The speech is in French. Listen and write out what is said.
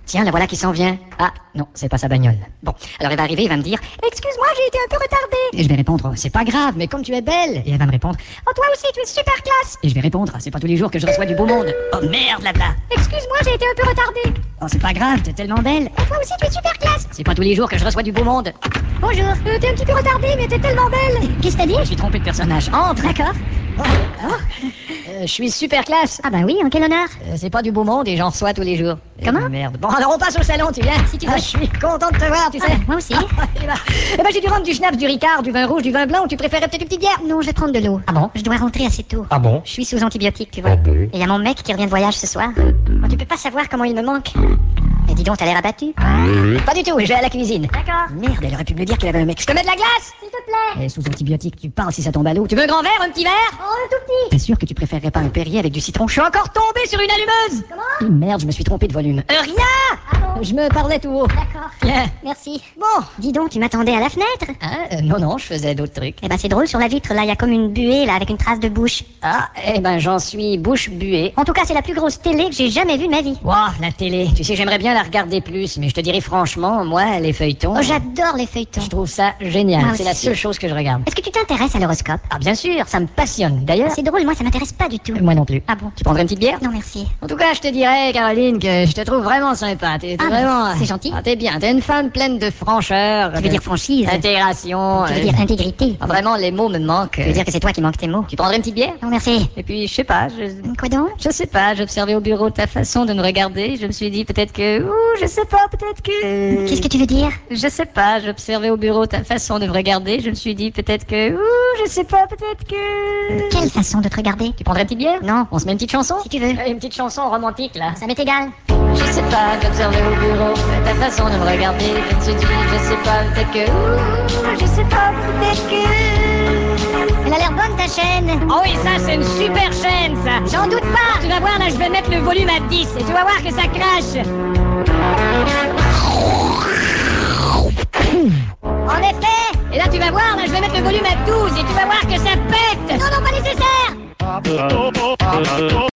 Tiens, la voilà qui s'en vient. Ah, non, c'est pas sa bagnole. Bon, alors elle va arriver, il va me dire « Excuse-moi, j'ai été un peu retardée !» Et je vais répondre « C'est pas grave, mais comme tu es belle !» Et elle va me répondre « Oh, toi aussi, tu es super classe !» Et je vais répondre « C'est pas tous les jours que je reçois du beau monde !» Oh merde, là-bas. Excuse-moi, j'ai été un peu retardée. Oh, c'est pas grave, t'es tellement belle. Oh, toi aussi, tu es super classe. C'est pas tous les jours que je reçois du beau monde. Bonjour, t'es un petit peu retardée, mais t'es tellement belle. Qu'est-ce que t'as dit? Je suis trompé de personnage. Entre. D'accord. Je suis super classe. Ah bah oui, en quel honneur? C'est pas du beau monde et j'en reçois tous les jours. Comment? Merde. Bon, alors on passe au salon, tu viens? Si tu veux. Je suis content de te voir, tu sais. Bah, moi aussi. J'ai du rhum, du schnapps, du ricard, du vin rouge, du vin blanc, ou tu préférais peut-être une petite bière? Non, je vais prendre de l'eau. Ah bon? Je dois rentrer assez tôt. Ah bon? Je suis sous antibiotiques, tu vois. Ah bon? Et il y a mon mec qui revient de voyage ce soir. Oh, tu peux pas savoir comment il me manque. Mais dis donc, t'as l'air abattu. Pas du tout, je vais à la cuisine. D'accord. Merde, elle aurait pu me le dire qu'elle avait un mec. Je te mets de la glace? S'il te plaît. Et sous antibiotiques, tu parles si ça tombe à l'eau. Tu veux un grand verre, un petit verre? Oh, un tout petit. T'es sûr que tu préférerais pas un Perrier avec du citron? Je suis encore tombé sur une allumeuse! Comment? Merde, je me suis trompé de volume. Rien! Ah bon? Je me parlais tout haut. D'accord. Tiens. Merci. Bon. Dis donc, tu m'attendais à la fenêtre? Non, je faisais d'autres trucs. Eh ben, c'est drôle, sur la vitre, là, il y a comme une buée, là, avec une trace de bouche. Ah, j'en suis bouche buée. En tout cas, c'est la plus grosse télé que j'ai jamais vue de ma vie. Wouah, la télé. Tu sais, j'aimerais bien la regarder plus, mais je te dirais franchement, moi, les feuilletons... Oh, j'adore les feuilletons. Je trouve ça génial. Moi C'est la aussi. seule chose que je regarde. Est-ce que tu t'intéresses à l'horoscope? Ah, bien sûr, ça me passionne. D'ailleurs... C'est drôle, moi, ça m'intéresse pas du tout. Moi non plus. Ah bon? Tu prendrais une petite bière? Non, merci. En tout cas, je te dirais, Caroline, que je te trouve vraiment sympa. T'es Ah, vraiment... c'est gentil. Ah, t'es bien. T'es une femme pleine de francheur. Tu veux dire franchise? Intégration. Tu veux dire intégrité? Ah, vraiment, les mots me manquent. Tu veux dire que c'est toi qui manques tes mots? Tu prendrais une petite bière? Non, merci. Et puis, je sais pas, Quoi donc? je sais pas, j'observais au bureau ta façon de me regarder. Je me suis dit peut-être que... je sais pas, peut-être que... Qu'est-ce que tu veux dire? Je sais pas, j'observais au bureau ta façon de me regarder. Je me suis dit peut-être que... je sais pas, peut-être que... Quelle façon de te regarder? Tu prendrais une petite bière? Non. On se met une petite chanson? Si tu veux. Une petite chanson romantique, là. Ça m'est égal. Je sais pas, j'observais au bureau ta façon de me regarder. Je me suis dit, je sais pas, peut-être que... je sais pas, peut-être que... Elle a l'air bonne, ta chaîne. Oh oui, ça, c'est une super chaîne, ça. J'en doute pas. Tu vas voir, là, je vais mettre le volume à 10 et tu vas voir que ça crache. En effet. Et là, tu vas voir, là, je vais mettre le volume à 12 et tu vas voir que ça pète. Non, pas nécessaire.